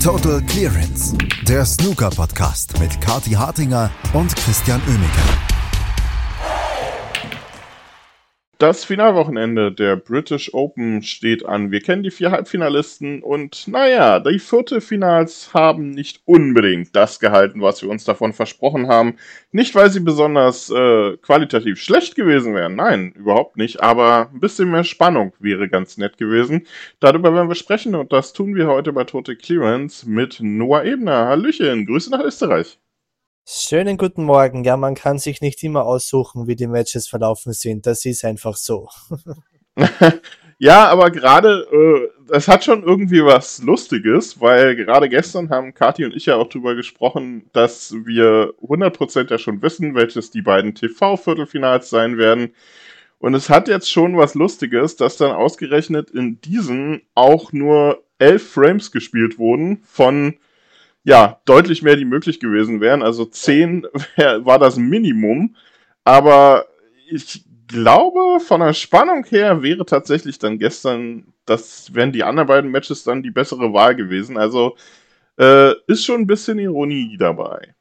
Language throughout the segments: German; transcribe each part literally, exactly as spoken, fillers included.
Total Clearance, der Snooker-Podcast mit Kathi Hartinger und Christian Oemeke. Das Finalwochenende der British Open steht an. Wir kennen die vier Halbfinalisten und naja, die Viertelfinals haben nicht unbedingt das gehalten, was wir uns davon versprochen haben. Nicht, weil sie besonders äh, qualitativ schlecht gewesen wären, nein, überhaupt nicht, aber ein bisschen mehr Spannung wäre ganz nett gewesen. Darüber werden wir sprechen und das tun wir heute bei Total Clearance mit Noah Ebner. Hallöchen, Grüße nach Österreich. Schönen guten Morgen. Ja, man kann sich nicht immer aussuchen, wie die Matches verlaufen sind. Das ist einfach so. Ja, aber gerade, äh, das hat schon irgendwie was Lustiges, weil gerade gestern haben Kathi und ich ja auch drüber gesprochen, dass wir hundert Prozent ja schon wissen, welches die beiden T V-Viertelfinals sein werden. Und es hat jetzt schon was Lustiges, dass dann ausgerechnet in diesen auch nur elf Frames gespielt wurden von ja, deutlich mehr, die möglich gewesen wären. Also zehn wär, war das Minimum. Aber ich glaube, von der Spannung her wäre tatsächlich dann gestern, das wären die anderen beiden Matches dann die bessere Wahl gewesen. Also äh, ist schon ein bisschen Ironie dabei.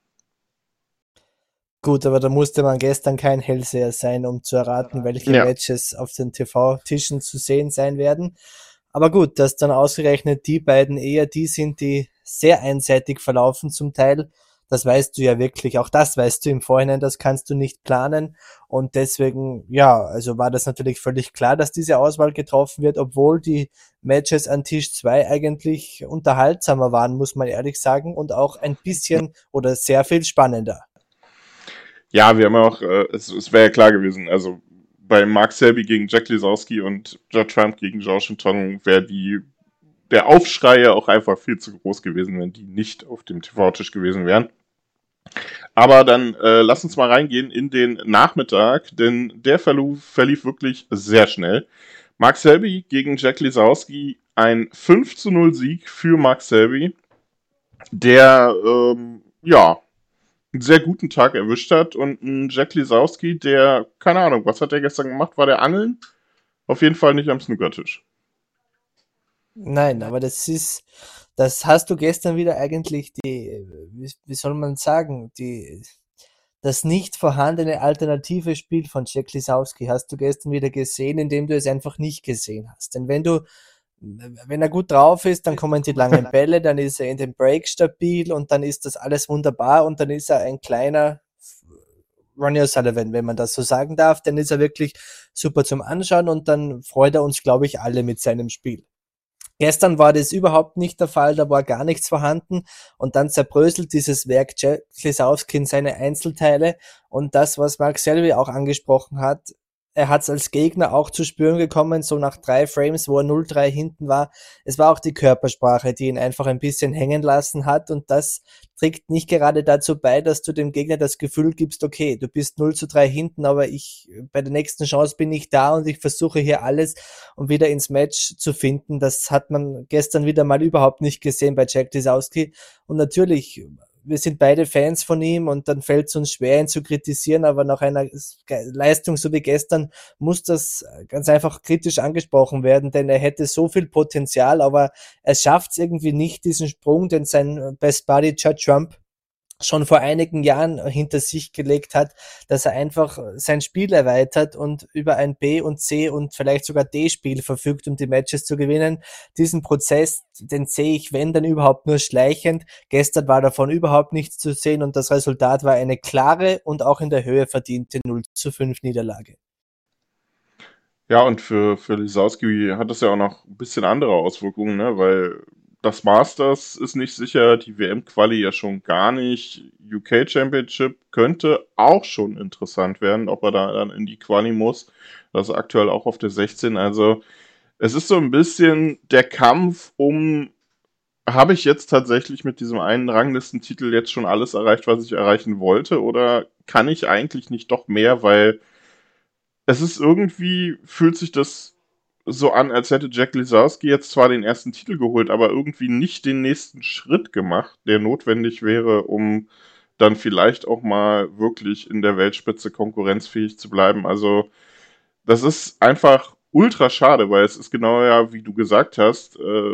Gut, aber da musste man gestern kein Hellseher sein, um zu erraten, welche ja. Matches auf den T V-Tischen zu sehen sein werden. Aber gut, dass dann ausgerechnet die beiden eher die sind, die sehr einseitig verlaufen zum Teil. Das weißt du ja wirklich, auch das weißt du im Vorhinein, das kannst du nicht planen. Und deswegen, ja, also war das natürlich völlig klar, dass diese Auswahl getroffen wird, obwohl die Matches an Tisch zwei eigentlich unterhaltsamer waren, muss man ehrlich sagen, und auch ein bisschen oder sehr viel spannender. Ja, wir haben auch, äh, es, es wäre ja klar gewesen, also bei Mark Selby gegen Jack Lisowski und Judd Trump gegen Zhou Shintong wäre die der Aufschrei ja auch einfach viel zu groß gewesen, wenn die nicht auf dem T V-Tisch gewesen wären. Aber dann äh, lass uns mal reingehen in den Nachmittag, denn der verlief, verlief wirklich sehr schnell. Mark Selby gegen Jack Lisowski, ein fünf zu null Sieg für Mark Selby, der ähm, ja einen sehr guten Tag erwischt hat und ein Jack Lisowski, der, keine Ahnung, was hat er gestern gemacht? War der Angeln? Auf jeden Fall nicht am Snookertisch. Nein, aber das ist, das hast du gestern wieder eigentlich die, wie, wie soll man sagen, die, das nicht vorhandene alternative Spiel von Jack Lisowski hast du gestern wieder gesehen, indem du es einfach nicht gesehen hast. Denn wenn du, wenn er gut drauf ist, dann kommen die langen Bälle, dann ist er in den Break stabil und dann ist das alles wunderbar und dann ist er ein kleiner Ronnie O'Sullivan, wenn man das so sagen darf, dann ist er wirklich super zum Anschauen und dann freut er uns, glaube ich, alle mit seinem Spiel. Gestern war das überhaupt nicht der Fall, da war gar nichts vorhanden und dann zerbröselt dieses Werk Jack Lisowski in seine Einzelteile und das, was Mark Selby auch angesprochen hat, er hat es als Gegner auch zu spüren gekommen, so nach drei Frames, wo er null drei hinten war. Es war auch die Körpersprache, die ihn einfach ein bisschen hängen lassen hat und das trägt nicht gerade dazu bei, dass du dem Gegner das Gefühl gibst, okay, du bist null zu drei hinten, aber ich bei der nächsten Chance bin ich da und ich versuche hier alles, um wieder ins Match zu finden. Das hat man gestern wieder mal überhaupt nicht gesehen bei Jack Lisowski und natürlich wir sind beide Fans von ihm und dann fällt es uns schwer, ihn zu kritisieren, aber nach einer Leistung so wie gestern muss das ganz einfach kritisch angesprochen werden, denn er hätte so viel Potenzial, aber er schafft es irgendwie nicht, diesen Sprung, den sein Best Buddy Judd Trump schon vor einigen Jahren hinter sich gelegt hat, dass er einfach sein Spiel erweitert und über ein B- und C- und vielleicht sogar D-Spiel verfügt, um die Matches zu gewinnen. Diesen Prozess, den sehe ich, wenn, dann überhaupt nur schleichend. Gestern war davon überhaupt nichts zu sehen und das Resultat war eine klare und auch in der Höhe verdiente null zu fünf Niederlage. Ja, und für, für Lisowski hat das ja auch noch ein bisschen andere Auswirkungen, ne? Weil das Masters ist nicht sicher, die W M-Quali ja schon gar nicht. U K Championship könnte auch schon interessant werden, ob er da dann in die Quali muss. Das ist aktuell auch auf der sechzehn. Also es ist so ein bisschen der Kampf um, habe ich jetzt tatsächlich mit diesem einen Ranglistentitel jetzt schon alles erreicht, was ich erreichen wollte? Oder kann ich eigentlich nicht doch mehr, weil es ist irgendwie, fühlt sich das so an, als hätte Jack Lisowski jetzt zwar den ersten Titel geholt, aber irgendwie nicht den nächsten Schritt gemacht, der notwendig wäre, um dann vielleicht auch mal wirklich in der Weltspitze konkurrenzfähig zu bleiben. Also das ist einfach ultra schade, weil es ist genau ja, wie du gesagt hast, äh,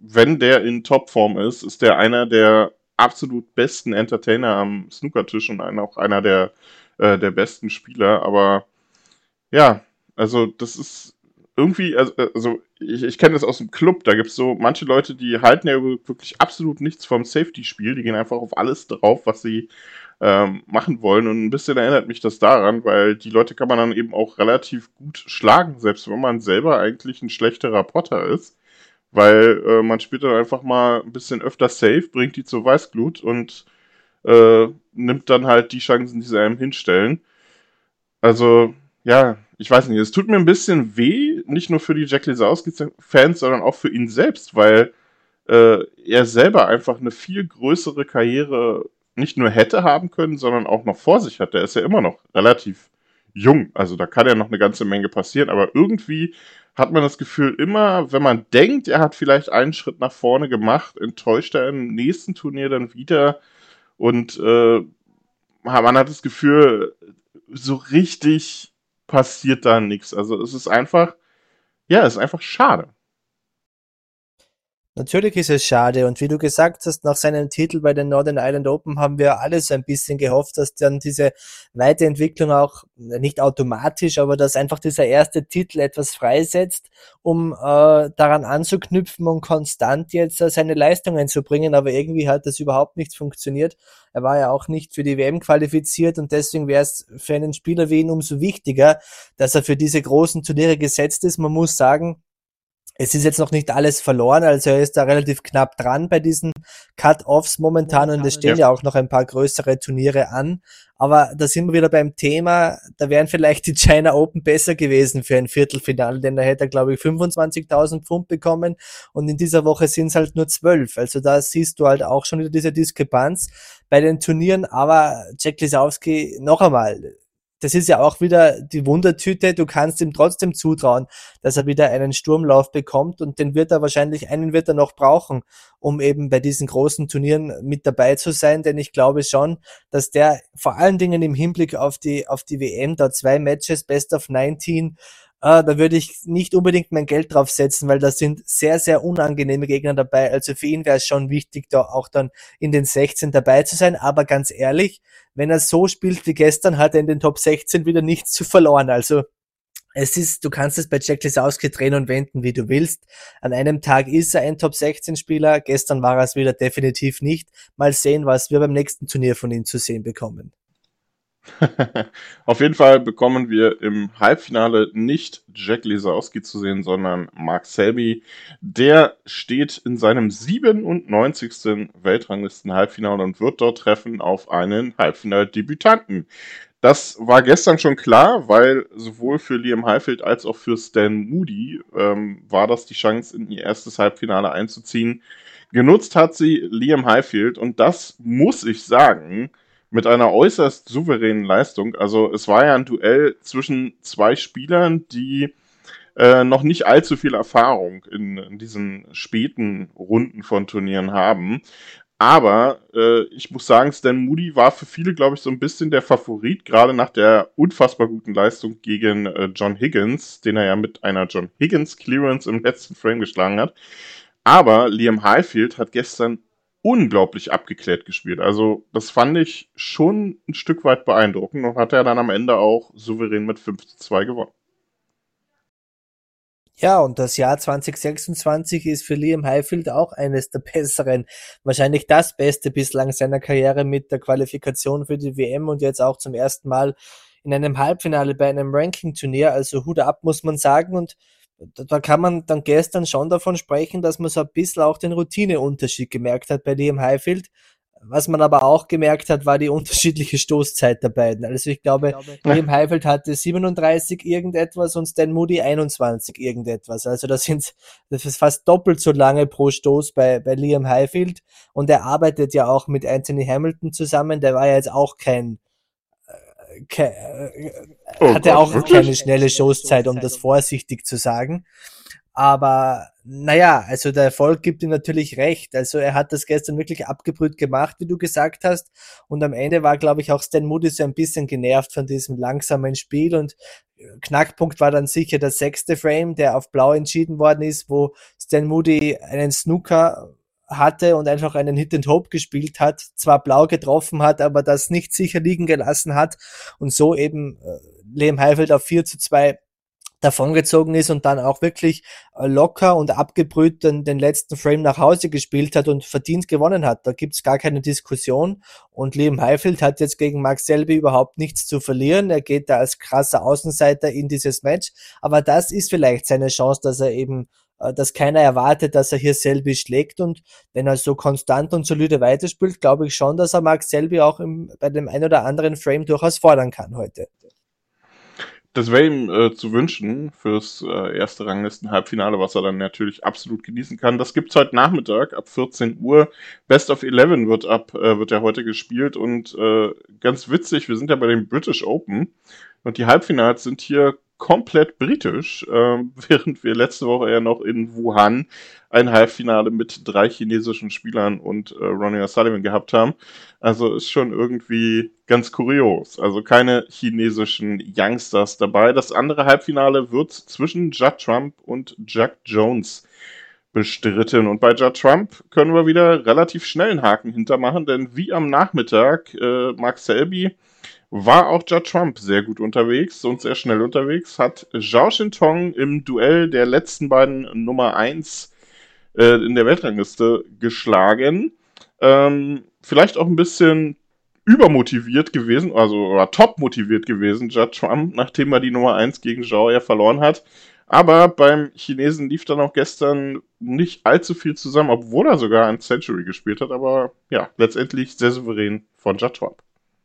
wenn der in Topform ist, ist der einer der absolut besten Entertainer am Snookertisch und ein- auch einer der, äh, der besten Spieler. Aber ja, also das ist irgendwie, also, also ich, ich kenne das aus dem Club, da gibt es so manche Leute, die halten ja wirklich absolut nichts vom Safety-Spiel, die gehen einfach auf alles drauf, was sie ähm, machen wollen. Und ein bisschen erinnert mich das daran, weil die Leute kann man dann eben auch relativ gut schlagen, selbst wenn man selber eigentlich ein schlechterer Potter ist. Weil äh, man spielt dann einfach mal ein bisschen öfter safe, bringt die zur Weißglut und äh, nimmt dann halt die Chancen, die sie einem hinstellen. Also, ja, ich weiß nicht, es tut mir ein bisschen weh, nicht nur für die Jack Lisowski-Fans, sondern auch für ihn selbst, weil äh, er selber einfach eine viel größere Karriere nicht nur hätte haben können, sondern auch noch vor sich hat. Der ist ja immer noch relativ jung, also da kann ja noch eine ganze Menge passieren, aber irgendwie hat man das Gefühl, immer wenn man denkt, er hat vielleicht einen Schritt nach vorne gemacht, enttäuscht er im nächsten Turnier dann wieder und äh, man hat das Gefühl, so richtig passiert da nichts. Also es ist einfach, ja, es ist einfach schade. Natürlich ist es schade und wie du gesagt hast, nach seinem Titel bei den Northern Ireland Open haben wir alle so ein bisschen gehofft, dass dann diese Weiterentwicklung auch nicht automatisch, aber dass einfach dieser erste Titel etwas freisetzt, um äh, daran anzuknüpfen und konstant jetzt äh, seine Leistungen zu bringen, aber irgendwie hat das überhaupt nicht funktioniert. Er war ja auch nicht für die W M qualifiziert und deswegen wäre es für einen Spieler wie ihn umso wichtiger, dass er für diese großen Turniere gesetzt ist. Man muss sagen, es ist jetzt noch nicht alles verloren, also er ist da relativ knapp dran bei diesen Cut-Offs momentan und es stehen Ja. ja auch noch ein paar größere Turniere an. Aber da sind wir wieder beim Thema, da wären vielleicht die China Open besser gewesen für ein Viertelfinale, denn da hätte er, glaube ich, fünfundzwanzigtausend Pfund bekommen und in dieser Woche sind es halt nur zwölf. Also da siehst du halt auch schon wieder diese Diskrepanz bei den Turnieren, aber Jack Lisowski, noch einmal, das ist ja auch wieder die Wundertüte, du kannst ihm trotzdem zutrauen, dass er wieder einen Sturmlauf bekommt und den wird er wahrscheinlich, einen wird er noch brauchen, um eben bei diesen großen Turnieren mit dabei zu sein, denn ich glaube schon, dass der vor allen Dingen im Hinblick auf die, auf die W M, da zwei Matches, Best of neunzehn, äh, da würde ich nicht unbedingt mein Geld drauf setzen, weil da sind sehr, sehr unangenehme Gegner dabei, also für ihn wäre es schon wichtig, da auch dann in den sechzehn dabei zu sein, aber ganz ehrlich, wenn er so spielt wie gestern, hat er in den Top sechzehn wieder nichts zu verloren, also es ist, du kannst es bei Jack Lisowski drehen und wenden, wie du willst. An einem Tag ist er ein Top sechzehn Spieler, gestern war er es wieder definitiv nicht. Mal sehen, was wir beim nächsten Turnier von ihm zu sehen bekommen. Auf jeden Fall bekommen wir im Halbfinale nicht Jack Lisowski zu sehen, sondern Mark Selby. Der steht in seinem siebenundneunzigsten Weltranglisten-Halbfinale und wird dort treffen auf einen Halbfinaldebütanten. Das war gestern schon klar, weil sowohl für Liam Highfield als auch für Stan Moody ähm, war das die Chance, in ihr erstes Halbfinale einzuziehen. Genutzt hat sie Liam Highfield und das muss ich sagen, mit einer äußerst souveränen Leistung. Also es war ja ein Duell zwischen zwei Spielern, die äh, noch nicht allzu viel Erfahrung in, in diesen späten Runden von Turnieren haben. Aber äh, ich muss sagen, Stan Moody war für viele, glaube ich, so ein bisschen der Favorit, gerade nach der unfassbar guten Leistung gegen äh, John Higgins, den er ja mit einer John Higgins Clearance im letzten Frame geschlagen hat. Aber Liam Highfield hat gestern unglaublich abgeklärt gespielt. Also das fand ich schon ein Stück weit beeindruckend und hat er dann am Ende auch souverän mit fünf zu zwei gewonnen. Ja, und das Jahr zwanzig sechsundzwanzig ist für Liam Highfield auch eines der besseren, wahrscheinlich das Beste bislang seiner Karriere mit der Qualifikation für die W M und jetzt auch zum ersten Mal in einem Halbfinale bei einem Ranking-Turnier. Also Hut ab, muss man sagen. Und da da kann man dann gestern schon davon sprechen, dass man so ein bisschen auch den Routineunterschied gemerkt hat bei Liam Highfield. Was man aber auch gemerkt hat, war die unterschiedliche Stoßzeit der beiden. Also ich glaube, Liam Highfield hatte siebenunddreißig irgendetwas und Stan Moody einundzwanzig irgendetwas. Also das sind, das ist fast doppelt so lange pro Stoß bei, bei Liam Highfield. Und er arbeitet ja auch mit Anthony Hamilton zusammen. Der war ja jetzt auch kein, kein Oh hatte Gott, auch wirklich? keine schnelle Stoßzeit, um das vorsichtig zu sagen. Aber naja, also der Erfolg gibt ihm natürlich recht. Also er hat das gestern wirklich abgebrüht gemacht, wie du gesagt hast. Und am Ende war, glaube ich, auch Stan Moody so ein bisschen genervt von diesem langsamen Spiel. Und Knackpunkt war dann sicher der sechste Frame, der auf Blau entschieden worden ist, wo Stan Moody einen Snooker hatte und einfach einen Hit and Hope gespielt hat, zwar Blau getroffen hat, aber das nicht sicher liegen gelassen hat und so eben äh, Liam Heifeld auf vier zu zwei davongezogen ist und dann auch wirklich locker und abgebrüht den, den letzten Frame nach Hause gespielt hat und verdient gewonnen hat. Da gibt's gar keine Diskussion. Und Liam Heifeld hat jetzt gegen Mark Selby überhaupt nichts zu verlieren. Er geht da als krasser Außenseiter in dieses Match. Aber das ist vielleicht seine Chance, dass er eben, dass keiner erwartet, dass er hier Selby schlägt. Und wenn er so konstant und solide weiterspielt, glaube ich schon, dass er Mark Selby auch im, bei dem ein oder anderen Frame durchaus fordern kann heute. Das wäre ihm äh, zu wünschen fürs äh, erste Ranglisten-Halbfinale, was er dann natürlich absolut genießen kann. Das gibt's heute Nachmittag ab vierzehn Uhr. Best of Eleven wird ab äh, wird ja heute gespielt und äh, ganz witzig, wir sind ja bei den British Open und die Halbfinals sind hier komplett britisch, äh, während wir letzte Woche ja noch in Wuhan ein Halbfinale mit drei chinesischen Spielern und äh, Ronnie O'Sullivan gehabt haben. Also ist schon irgendwie ganz kurios. Also keine chinesischen Youngsters dabei. Das andere Halbfinale wird zwischen Judd Trump und Jack Jones bestritten. Und bei Judd Trump können wir wieder relativ schnell einen Haken hintermachen, denn wie am Nachmittag äh, Mark Selby war auch Judd Trump sehr gut unterwegs und sehr schnell unterwegs, hat Zhao Shintong im Duell der letzten beiden Nummer eins äh, in der Weltrangliste geschlagen. Ähm, vielleicht auch ein bisschen übermotiviert gewesen, also oder top motiviert gewesen, Judd Trump, nachdem er die Nummer eins gegen Zhao ja verloren hat. Aber beim Chinesen lief dann auch gestern nicht allzu viel zusammen, obwohl er sogar ein Century gespielt hat, aber ja, letztendlich sehr souverän von Judd Trump.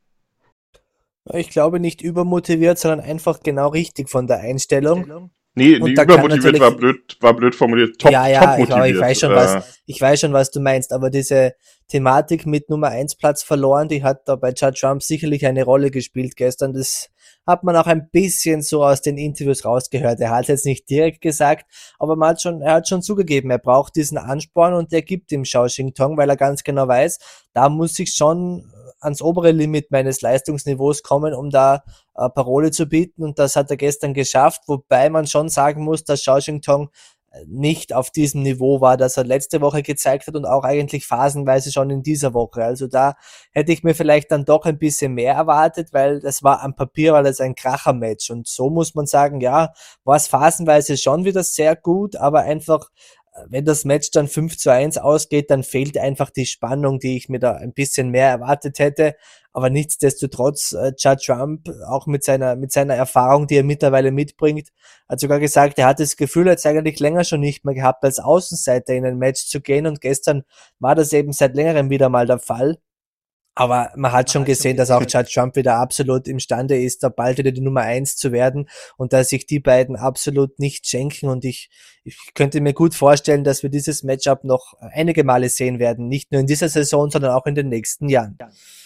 Ich glaube nicht übermotiviert, sondern einfach genau richtig von der Einstellung. Nee, nee übermotiviert war blöd, war blöd formuliert. Top, ja, ja, top motiviert. Ich, ich, weiß schon, äh, was, ich weiß schon, was du meinst, aber diese Thematik mit Nummer eins Platz verloren, die hat da bei Judd Trump sicherlich eine Rolle gespielt gestern. Das hat man auch ein bisschen so aus den Interviews rausgehört. Er hat es jetzt nicht direkt gesagt, aber man hat schon, er hat schon zugegeben, er braucht diesen Ansporn und der gibt ihm Zhao Shintong, weil er ganz genau weiß, da muss ich schon ans obere Limit meines Leistungsniveaus kommen, um da äh, Parole zu bieten, und das hat er gestern geschafft, wobei man schon sagen muss, dass Zhao Shintong nicht auf diesem Niveau war, das er letzte Woche gezeigt hat und auch eigentlich phasenweise schon in dieser Woche. Also da hätte ich mir vielleicht dann doch ein bisschen mehr erwartet, weil das war am Papier war das ein Kracher-Match, und so muss man sagen, ja, war es phasenweise schon wieder sehr gut, aber einfach, wenn das Match dann fünf zu eins ausgeht, dann fehlt einfach die Spannung, die ich mir da ein bisschen mehr erwartet hätte. Aber nichtsdestotrotz, äh, Judd Trump, auch mit seiner, mit seiner Erfahrung, die er mittlerweile mitbringt, hat sogar gesagt, er hat das Gefühl jetzt eigentlich länger schon nicht mehr gehabt, als Außenseiter in ein Match zu gehen, und gestern war das eben seit längerem wieder mal der Fall. Aber man hat schon gesehen, dass auch Judd Trump wieder absolut imstande ist, da bald wieder die Nummer eins zu werden, und dass sich die beiden absolut nicht schenken, und ich, ich könnte mir gut vorstellen, dass wir dieses Matchup noch einige Male sehen werden, nicht nur in dieser Saison, sondern auch in den nächsten Jahren.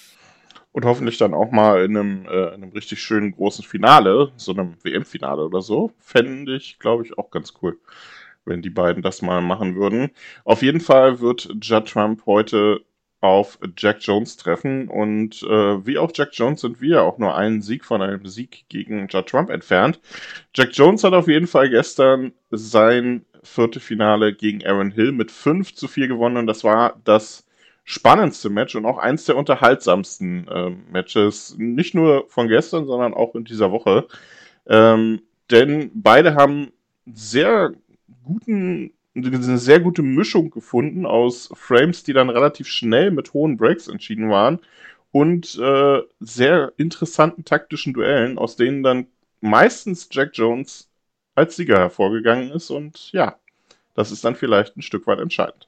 Und hoffentlich dann auch mal in einem, äh, in einem richtig schönen großen Finale, so einem W M-Finale oder so, fände ich, glaube ich, auch ganz cool, wenn die beiden das mal machen würden. Auf jeden Fall wird Judd Trump heute auf Jack Jones treffen, und äh, wie auch Jack Jones sind wir auch nur einen Sieg von einem Sieg gegen Judd Trump entfernt. Jack Jones hat auf jeden Fall gestern sein Viertelfinale gegen Aaron Hill mit fünf zu vier gewonnen, und das war das spannendste Match und auch eins der unterhaltsamsten äh, Matches, nicht nur von gestern, sondern auch in dieser Woche. Ähm, denn beide haben sehr guten eine sehr gute Mischung gefunden aus Frames, die dann relativ schnell mit hohen Breaks entschieden waren, und äh, sehr interessanten taktischen Duellen, aus denen dann meistens Jack Jones als Sieger hervorgegangen ist, und ja, das ist dann vielleicht ein Stück weit entscheidend.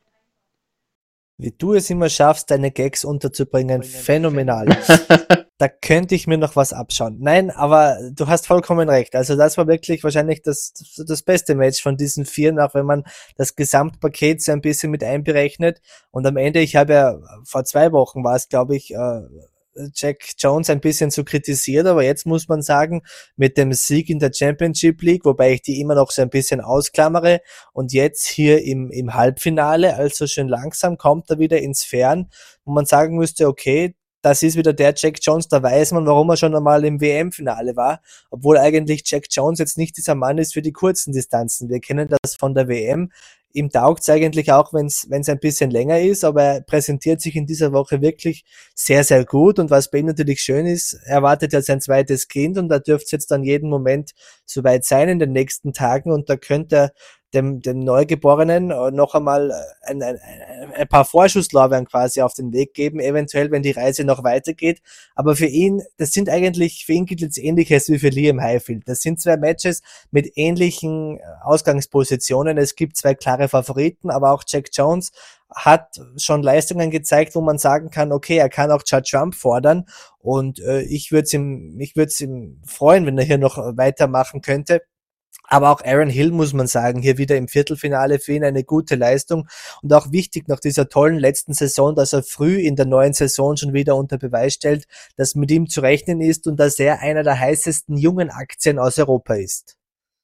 Wie du es immer schaffst, deine Gags unterzubringen, phänomenal. Da könnte ich mir noch was abschauen. Nein, aber du hast vollkommen recht. Also das war wirklich wahrscheinlich das, das beste Match von diesen vier, auch wenn man das Gesamtpaket so ein bisschen mit einberechnet. Und am Ende, ich habe ja, vor zwei Wochen war es, glaube ich, äh, Jack Jones ein bisschen so kritisiert, aber jetzt muss man sagen, mit dem Sieg in der Championship League, wobei ich die immer noch so ein bisschen ausklammere, und jetzt hier im, im Halbfinale, also schön langsam kommt er wieder ins Fern, wo man sagen müsste, okay, das ist wieder der Jack Jones, da weiß man, warum er schon einmal im W M-Finale war, obwohl eigentlich Jack Jones jetzt nicht dieser Mann ist für die kurzen Distanzen. Wir kennen das von der W M. Ihm taugt's eigentlich auch, wenn es ein bisschen länger ist, aber er präsentiert sich in dieser Woche wirklich sehr, sehr gut. Und was bei ihm natürlich schön ist, er wartet ja sein zweites Kind und da dürfte es jetzt dann jeden Moment soweit sein in den nächsten Tagen und da könnte er dem, dem Neugeborenen noch einmal ein, ein, ein paar Vorschusslorbeeren quasi auf den Weg geben, eventuell, wenn die Reise noch weitergeht. Aber für ihn, das sind eigentlich, für ihn gilt jetzt Ähnliches wie für Liam Highfield. Das sind zwei Matches mit ähnlichen Ausgangspositionen. Es gibt zwei klare Favoriten, aber auch Jack Jones hat schon Leistungen gezeigt, wo man sagen kann, okay, er kann auch Judd Trump fordern und äh, ich würde es ihm, ich würde es ihm freuen, wenn er hier noch weitermachen könnte. Aber auch Aaron Hill, muss man sagen, hier wieder im Viertelfinale für ihn eine gute Leistung und auch wichtig nach dieser tollen letzten Saison, dass er früh in der neuen Saison schon wieder unter Beweis stellt, dass mit ihm zu rechnen ist und dass er einer der heißesten jungen Aktien aus Europa ist.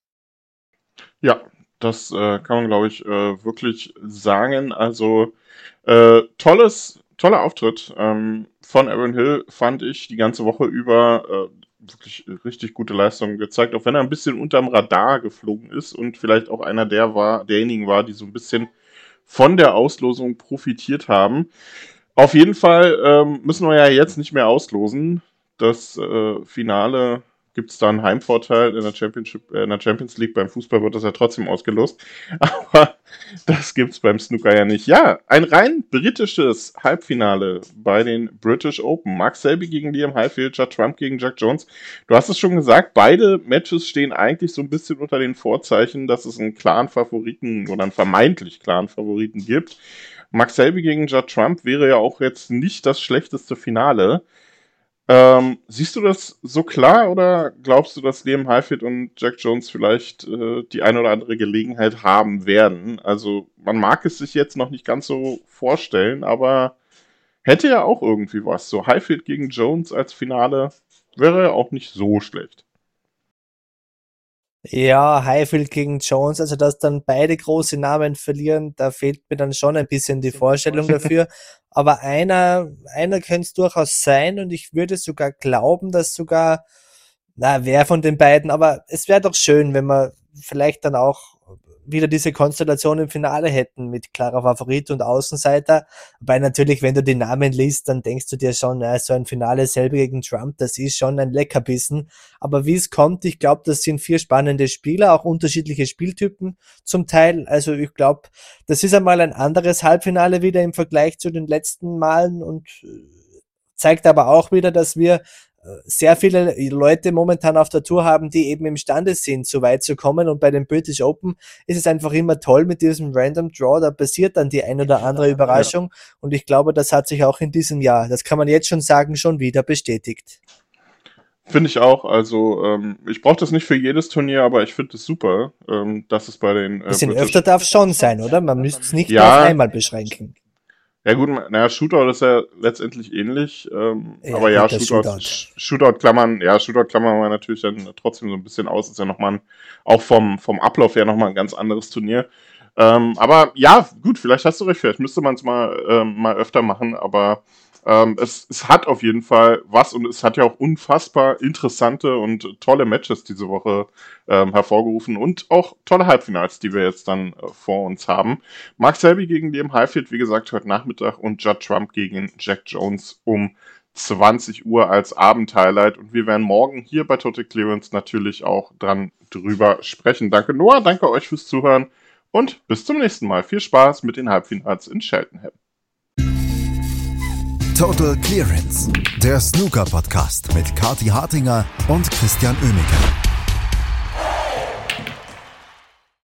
Ja, das äh, kann man, glaube ich, äh, wirklich sagen. Also äh, tolles, toller Auftritt ähm, von Aaron Hill, fand ich die ganze Woche über. Äh, wirklich richtig gute Leistungen gezeigt, auch wenn er ein bisschen unterm Radar geflogen ist und vielleicht auch einer der war, derjenigen war, die so ein bisschen von der Auslosung profitiert haben. Auf jeden Fall ähm, müssen wir ja jetzt nicht mehr auslosen. Das äh, Finale gibt es da einen Heimvorteil in der Championship, äh, in der Champions League. Beim Fußball wird das ja trotzdem ausgelost. Aber das gibt's beim Snooker ja nicht. Ja, ein rein britisches Halbfinale bei den British Open. Mark Selby gegen Liam Highfield, Judd Trump gegen Jack Jones. Du hast es schon gesagt, beide Matches stehen eigentlich so ein bisschen unter den Vorzeichen, dass es einen klaren Favoriten oder einen vermeintlich klaren Favoriten gibt. Mark Selby gegen Judd Trump wäre ja auch jetzt nicht das schlechteste Finale. Ähm, siehst du das so klar oder glaubst du, dass Liam Highfield und Jack Jones vielleicht äh, die eine oder andere Gelegenheit haben werden? Also man mag es sich jetzt noch nicht ganz so vorstellen, aber hätte ja auch irgendwie was. So Highfield gegen Jones als Finale wäre ja auch nicht so schlecht. Ja, Highfield gegen Jones, also dass dann beide große Namen verlieren, da fehlt mir dann schon ein bisschen die Vorstellung dafür. Aber einer, einer könnte es durchaus sein und ich würde sogar glauben, dass sogar, na, wer von den beiden, aber es wäre doch schön, wenn wir vielleicht dann auch wieder diese Konstellation im Finale hätten mit klarer Favorit und Außenseiter. Wobei natürlich, wenn du die Namen liest, dann denkst du dir schon, ja, so ein Finale selber gegen Trump, das ist schon ein Leckerbissen. Aber wie es kommt, ich glaube, das sind vier spannende Spieler, auch unterschiedliche Spieltypen zum Teil. Also ich glaube, das ist einmal ein anderes Halbfinale wieder im Vergleich zu den letzten Malen und zeigt aber auch wieder, dass wir sehr viele Leute momentan auf der Tour haben, die eben imstande sind, so weit zu kommen. Und bei den British Open ist es einfach immer toll mit diesem Random Draw. Da passiert dann die ein oder andere Überraschung. Ja. Und ich glaube, das hat sich auch in diesem Jahr, das kann man jetzt schon sagen, schon wieder bestätigt. Finde ich auch. Also ähm, ich brauche das nicht für jedes Turnier, aber ich finde es super, ähm, dass es bei den... Äh, Ein bisschen British öfter darf es schon sein, oder? Man müsste es nicht ja, nur auf einmal beschränken. Ja gut, naja, Shootout ist ja letztendlich ähnlich, ähm, Ja, aber ja, gut, Shootout, Shootout. Shootout klammern, ja, Shootout klammern wir natürlich dann trotzdem so ein bisschen aus, ist ja nochmal ein, auch vom, vom Ablauf her nochmal ein ganz anderes Turnier. Ähm, aber ja, gut, vielleicht hast du recht, vielleicht müsste man es mal, ähm, mal öfter machen, aber ähm, es, es hat auf jeden Fall was und es hat ja auch unfassbar interessante und tolle Matches diese Woche ähm, hervorgerufen und auch tolle Halbfinals, die wir jetzt dann äh, vor uns haben. Mark Selby gegen Liam Highfield, wie gesagt, heute Nachmittag und Judd Trump gegen Jack Jones um zwanzig Uhr als Abendhighlight und wir werden morgen hier bei Total Clearance natürlich auch dran drüber sprechen. Danke Noah, danke euch fürs Zuhören und bis zum nächsten Mal. Viel Spaß mit den Halbfinals in Cheltenham. Total Clearance, der Snooker-Podcast mit Kathi Hartinger und Christian Oemeke.